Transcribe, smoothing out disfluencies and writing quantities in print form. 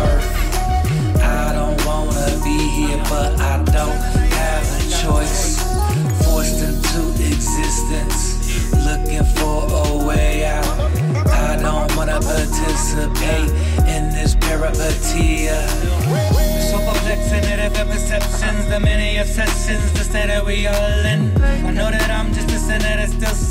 earth. I don't wanna be here, but I don't have a choice. Forced into existence, looking for a way out. I don't wanna participate in this peripetia. So perplexing that if perceptions, the many obsessions, the state that we all in. I know that I'm just a sinner that's still